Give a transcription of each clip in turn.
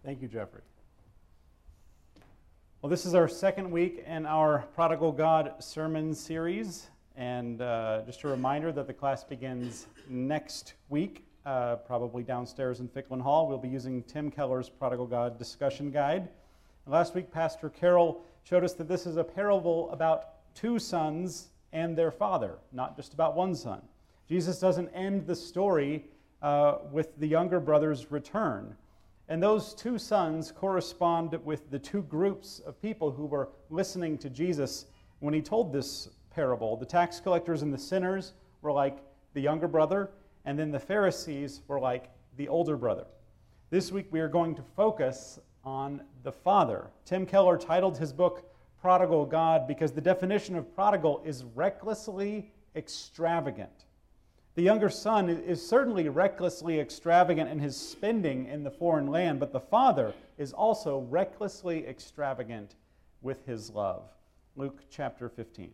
Thank you, Jeffrey. Well, this is our second week in our Prodigal God sermon series, and just a reminder that the class begins next week, probably downstairs in Ficklin Hall. We'll be using Tim Keller's Prodigal God discussion guide. Last week, Pastor Carroll showed us that this is a parable about two sons and their father, not just about one son. Jesus doesn't end the story with the younger brother's return. And those two sons correspond with the two groups of people who were listening to Jesus when he told this parable. The tax collectors and the sinners were like the younger brother, and then the Pharisees were like the older brother. This week we are going to focus on the father. Tim Keller titled his book Prodigal God because the definition of prodigal is recklessly extravagant. The younger son is certainly recklessly extravagant in his spending in the foreign land, but the father is also recklessly extravagant with his love. Luke chapter 15.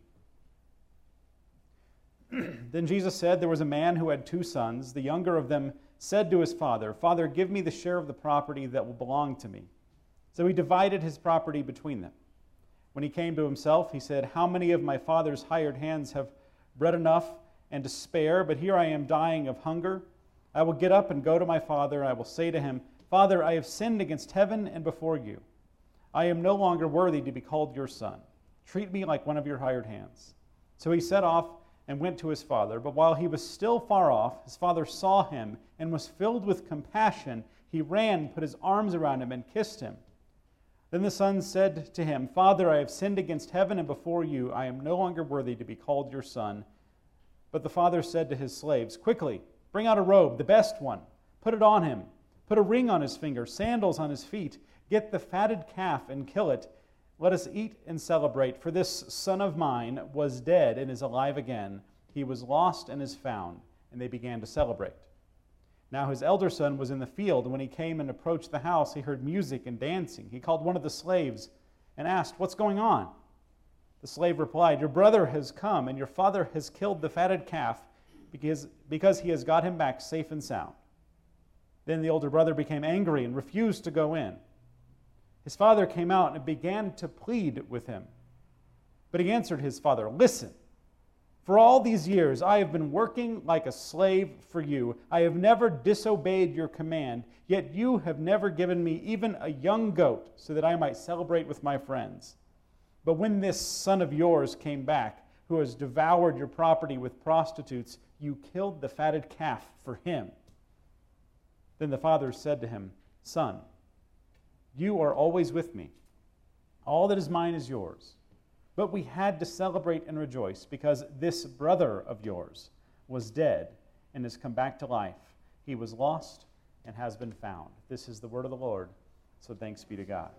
Then Jesus said, there was a man who had two sons. The younger of them said to his father, "Father, give me the share of the property that will belong to me." So he divided his property between them. When he came to himself, he said, "How many of my father's hired hands have bread enough and to spare, but here I am dying of hunger? I will get up and go to my father, and I will say to him, 'Father, I have sinned against heaven and before you. I am no longer worthy to be called your son. Treat me like one of your hired hands.' So he set off and went to his father. But while he was still far off, his father saw him and was filled with compassion. He ran, put his arms around him, and kissed him. Then the son said to him, 'Father, I have sinned against heaven and before you. I am no longer worthy to be called your son.' But the father said to his slaves, 'Quickly, bring out a robe, the best one. Put it on him. Put a ring on his finger, sandals on his feet. Get the fatted calf and kill it. Let us eat and celebrate. For this son of mine was dead and is alive again. He was lost and is found.' And they began to celebrate. Now his elder son was in the field, and when he came and approached the house, he heard music and dancing. He called one of the slaves and asked, 'What's going on?' The slave replied, 'Your brother has come, and your father has killed the fatted calf because he has got him back safe and sound.' Then the older brother became angry and refused to go in. His father came out and began to plead with him. But he answered his father, 'Listen, for all these years I have been working like a slave for you. I have never disobeyed your command, yet you have never given me even a young goat so that I might celebrate with my friends. But when this son of yours came back, who has devoured your property with prostitutes, you killed the fatted calf for him.' Then the father said to him, 'Son, you are always with me. All that is mine is yours. But we had to celebrate and rejoice because this brother of yours was dead and has come back to life. He was lost and has been found.' This is the word of the Lord, so thanks be to God."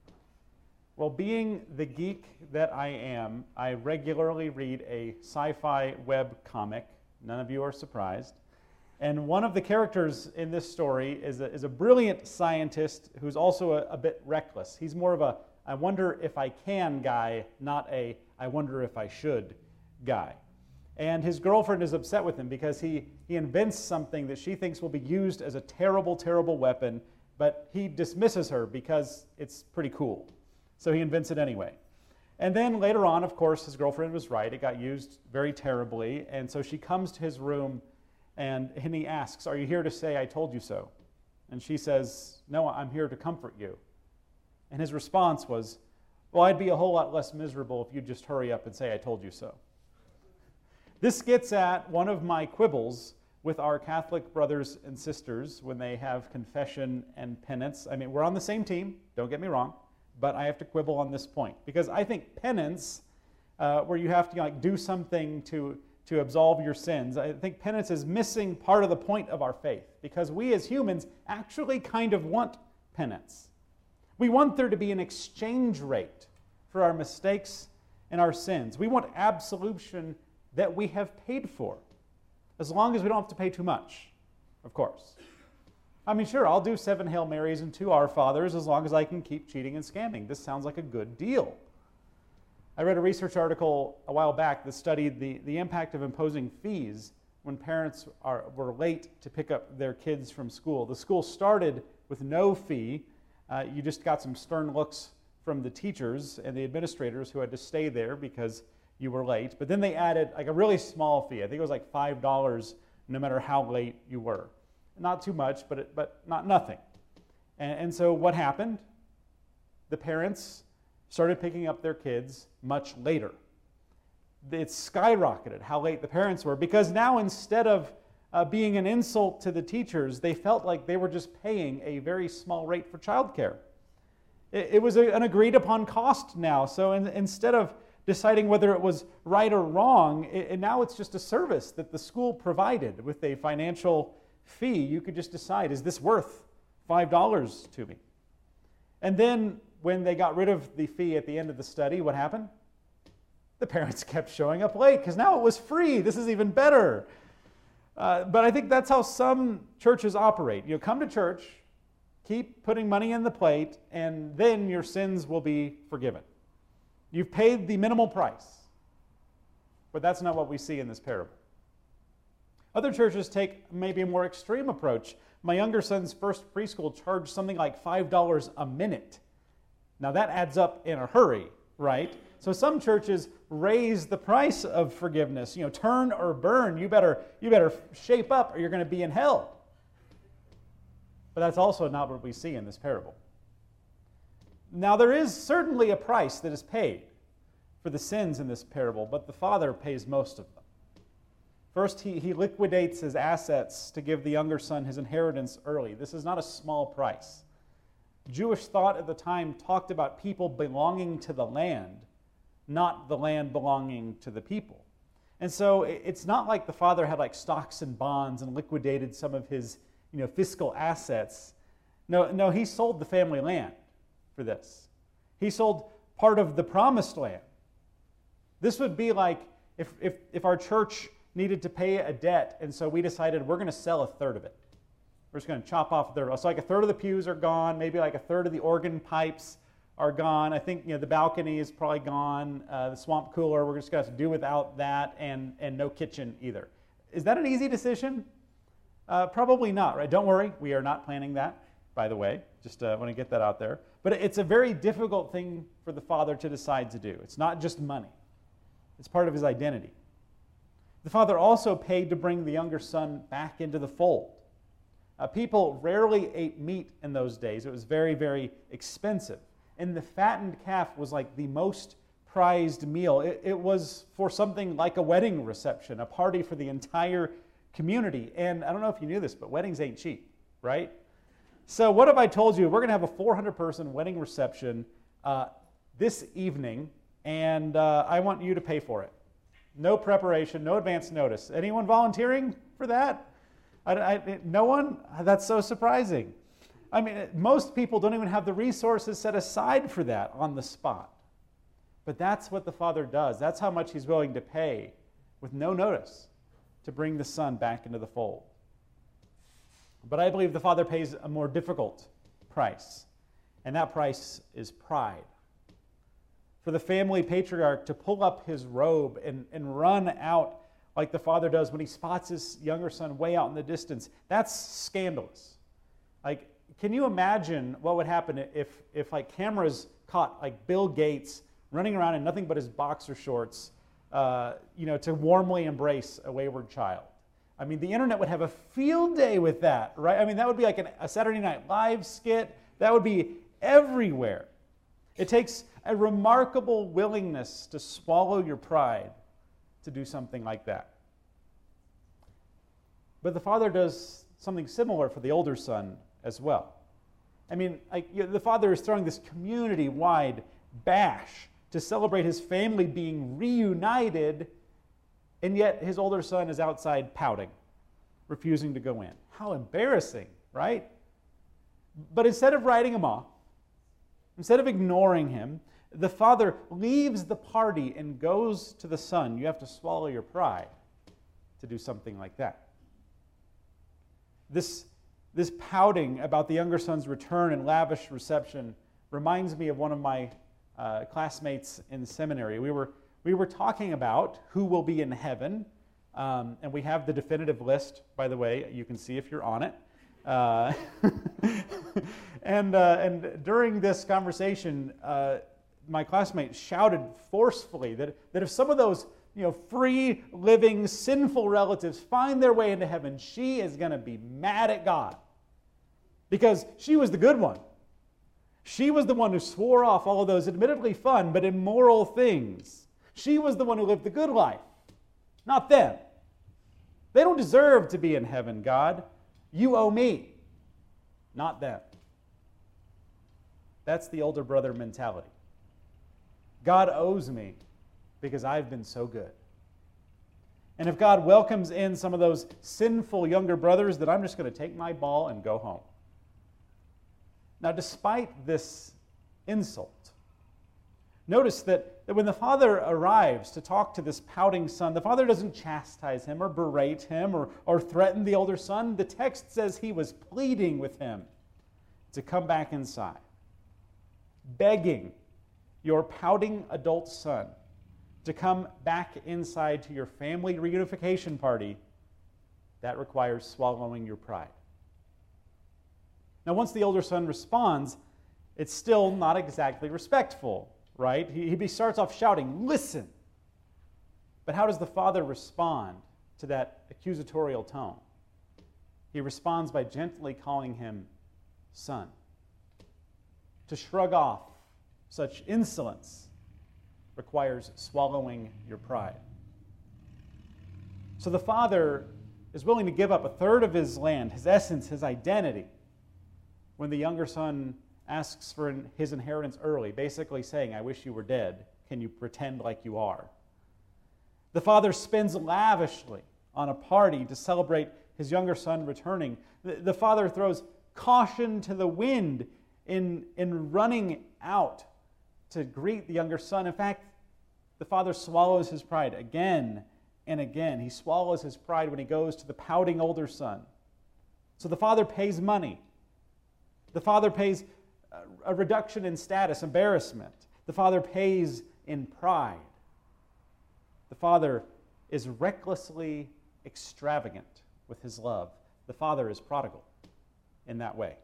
Well, being the geek that I am, I regularly read a sci-fi web comic. None of you are surprised. And one of the characters in this story is a brilliant scientist who's also a bit reckless. He's more of a "I wonder if I can" guy, not a "I wonder if I should" guy. And his girlfriend is upset with him because he invents something that she thinks will be used as a terrible, terrible weapon, but he dismisses her because it's pretty cool. So he invents it anyway. And then later on, of course, his girlfriend was right. It got used very terribly. And so she comes to his room and he asks, "Are you here to say I told you so?" And she says, "No, I'm here to comfort you." And his response was, "Well, I'd be a whole lot less miserable if you'd just hurry up and say I told you so." This gets at one of my quibbles with our Catholic brothers and sisters when they have confession and penance. I mean, we're on the same team, don't get me wrong. But I have to quibble on this point because I think penance, where you have to do something to absolve your sins, I think penance is missing part of the point of our faith because we as humans actually kind of want penance. We want there to be an exchange rate for our mistakes and our sins. We want absolution that we have paid for, as long as we don't have to pay too much, of course. I mean, sure, I'll do 7 Hail Marys and 2 Our Fathers as long as I can keep cheating and scamming. This sounds like a good deal. I read a research article a while back that studied the impact of imposing fees when parents were late to pick up their kids from school. The school started with no fee, You just got some stern looks from the teachers and the administrators who had to stay there because you were late. But then they added like a really small fee. I think it was like $5 no matter how late you were. Not too much, but not nothing. And so what happened? The parents started picking up their kids much later. It skyrocketed how late the parents were, because now instead of being an insult to the teachers, they felt like they were just paying a very small rate for childcare. It was an agreed upon cost now. So instead of deciding whether it was right or wrong, now it's just a service that the school provided with a financial fee. You could just decide, is this worth $5 to me? And then when they got rid of the fee at the end of the study, what happened? The parents kept showing up late because now it was free. This is even better. But I think that's how some churches operate. You come to church, keep putting money in the plate, and then your sins will be forgiven. You've paid the minimal price. But that's not what we see in this parable. Other churches take maybe a more extreme approach. My younger son's first preschool charged something like $5 a minute. Now that adds up in a hurry, right? So some churches raise the price of forgiveness. Turn or burn. You better shape up or you're going to be in hell. But that's also not what we see in this parable. Now there is certainly a price that is paid for the sins in this parable, but the father pays most of them. First, he liquidates his assets to give the younger son his inheritance early. This is not a small price. Jewish thought at the time talked about people belonging to the land, not the land belonging to the people. And so it's not like the father had like stocks and bonds and liquidated some of his fiscal assets. No, he sold the family land for this. He sold part of the promised land. This would be like if our church needed to pay a debt, and so we decided we're going to sell a third of it. We're just going to chop off a third. So like a third of the pews are gone, maybe like a third of the organ pipes are gone. I think the balcony is probably gone. The swamp cooler, we're just going to have to do without that, and no kitchen either. Is that an easy decision? Probably not, right? Don't worry, we are not planning that, by the way. Just want to get that out there. But it's a very difficult thing for the father to decide to do. It's not just money. It's part of his identity. The father also paid to bring the younger son back into the fold. People rarely ate meat in those days. It was very, very expensive. And the fattened calf was like the most prized meal. It was for something like a wedding reception, a party for the entire community. And I don't know if you knew this, but weddings ain't cheap, right? So what if I told you we're going to have a 400-person wedding reception this evening, and I want you to pay for it? No preparation, no advance notice. Anyone volunteering for that? No one? That's so surprising. I mean, most people don't even have the resources set aside for that on the spot. But that's what the father does. That's how much he's willing to pay with no notice to bring the son back into the fold. But I believe the father pays a more difficult price, and that price is pride. For the family patriarch to pull up his robe and run out like the father does when he spots his younger son way out in the distance, that's scandalous. Like, can you imagine what would happen if like cameras caught like Bill Gates running around in nothing but his boxer shorts, to warmly embrace a wayward child? I mean, the internet would have a field day with that, right? I mean, that would be like a Saturday Night Live skit. That would be everywhere. It takes a remarkable willingness to swallow your pride to do something like that. But the father does something similar for the older son as well. I mean, the father is throwing this community-wide bash to celebrate his family being reunited, and yet his older son is outside pouting, refusing to go in. How embarrassing, right? But instead of writing him off, instead of ignoring him, the father leaves the party and goes to the son. You have to swallow your pride to do something like that. This pouting about the younger son's return and lavish reception reminds me of one of my classmates in seminary. We were talking about who will be in heaven, and we have the definitive list, by the way. You can see if you're on it. And during this conversation, my classmate shouted forcefully that if some of those free living sinful relatives find their way into heaven, she is going to be mad at God because she was the good one. She was the one who swore off all of those admittedly fun but immoral things. She was the one who lived the good life, not them. They don't deserve to be in heaven, God. You owe me, not them. That's the older brother mentality. God owes me because I've been so good. And if God welcomes in some of those sinful younger brothers, then I'm just going to take my ball and go home. Now, despite this insult, notice that when the father arrives to talk to this pouting son, the father doesn't chastise him or berate him or threaten the older son. The text says he was pleading with him to come back inside, begging your pouting adult son to come back inside to your family reunification party. That requires swallowing your pride. Now, once the older son responds, it's still not exactly respectful, right? He starts off shouting, "Listen!" But how does the father respond to that accusatorial tone? He responds by gently calling him son. To shrug off such insolence requires swallowing your pride. So the father is willing to give up a third of his land, his essence, his identity, when the younger son asks for his inheritance early, basically saying, "I wish you were dead. Can you pretend like you are?" The father spends lavishly on a party to celebrate his younger son returning. The father throws caution to the wind in running out to greet the younger son. In fact, the father swallows his pride again and again. He swallows his pride when he goes to the pouting older son. So the father pays money. The father pays a reduction in status, embarrassment. The father pays in pride. The father is recklessly extravagant with his love. The father is prodigal in that way.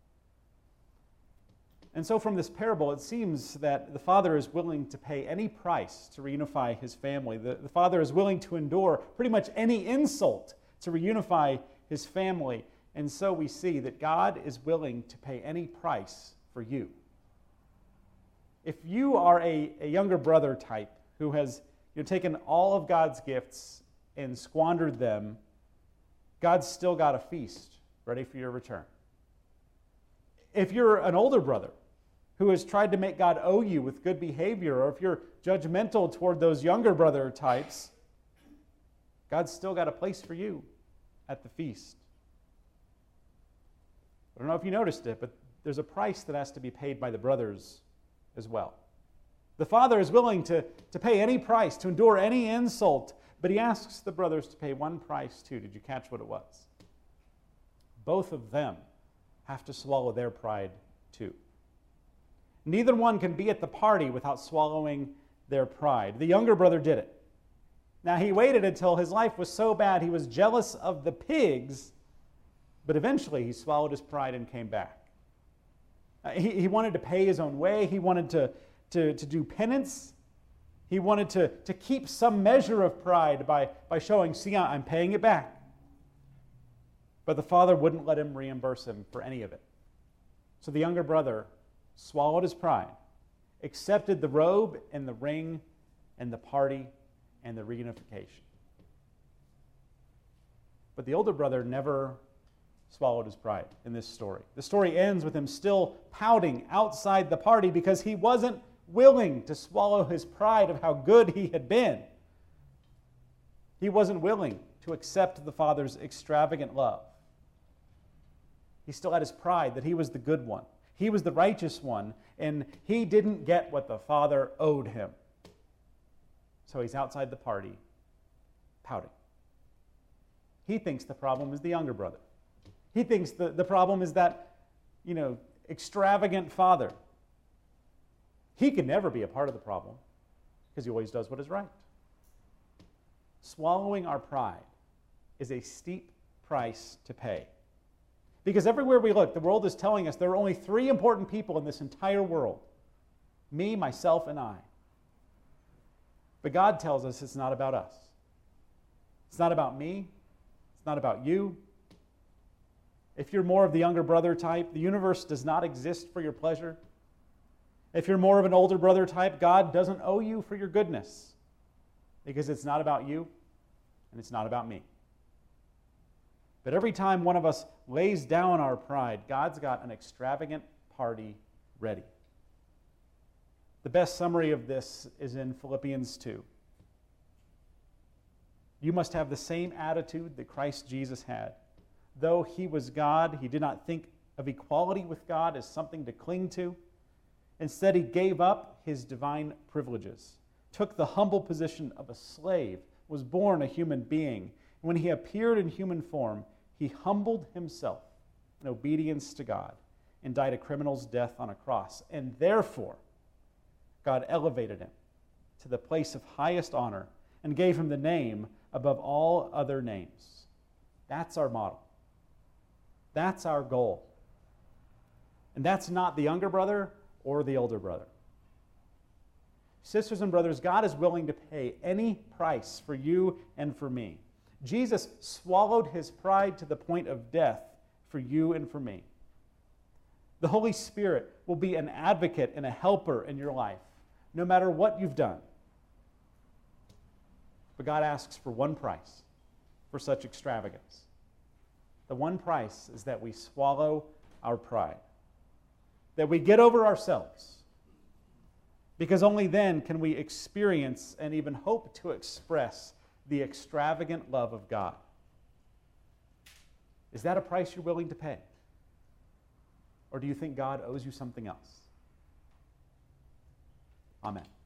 And so from this parable, it seems that the father is willing to pay any price to reunify his family. The father is willing to endure pretty much any insult to reunify his family. And so we see that God is willing to pay any price for you. If you are a younger brother type who has taken all of God's gifts and squandered them, God's still got a feast ready for your return. If you're an older brother who has tried to make God owe you with good behavior, or if you're judgmental toward those younger brother types, God's still got a place for you at the feast. I don't know if you noticed it, but there's a price that has to be paid by the brothers as well. The father is willing to pay any price, to endure any insult, but he asks the brothers to pay one price too. Did you catch what it was? Both of them have to swallow their pride too. Neither one can be at the party without swallowing their pride. The younger brother did it. Now, he waited until his life was so bad he was jealous of the pigs, but eventually he swallowed his pride and came back. He wanted to pay his own way. He wanted to do penance. He wanted to keep some measure of pride by showing, "See, I'm paying it back." But the father wouldn't let him reimburse him for any of it. So the younger brother swallowed his pride, accepted the robe and the ring and the party and the reunification. But the older brother never swallowed his pride in this story. The story ends with him still pouting outside the party because he wasn't willing to swallow his pride of how good he had been. He wasn't willing to accept the father's extravagant love. He still had his pride that he was the good one. He was the righteous one, and he didn't get what the father owed him. So he's outside the party, pouting. He thinks the problem is the younger brother. He thinks the problem is that, extravagant father. He can never be a part of the problem because he always does what is right. Swallowing our pride is a steep price to pay Because everywhere we look, the world is telling us there are only three important people in this entire world: me, myself, and I. But God tells us it's not about us. It's not about me. It's not about you. If you're more of the younger brother type, the universe does not exist for your pleasure. If you're more of an older brother type, God doesn't owe you for your goodness, because it's not about you and it's not about me. But every time one of us lays down our pride, God's got an extravagant party ready. The best summary of this is in Philippians 2. You must have the same attitude that Christ Jesus had. Though he was God, he did not think of equality with God as something to cling to. Instead, he gave up his divine privileges, took the humble position of a slave, was born a human being. When he appeared in human form, he humbled himself in obedience to God and died a criminal's death on a cross. And therefore, God elevated him to the place of highest honor and gave him the name above all other names. That's our model. That's our goal. And that's not the younger brother or the older brother. Sisters and brothers, God is willing to pay any price for you and for me. Jesus swallowed his pride to the point of death for you and for me. The Holy Spirit will be an advocate and a helper in your life, no matter what you've done. But God asks for one price for such extravagance. The one price is that we swallow our pride, that we get over ourselves, because only then can we experience and even hope to express the extravagant love of God. Is that a price you're willing to pay? Or do you think God owes you something else? Amen.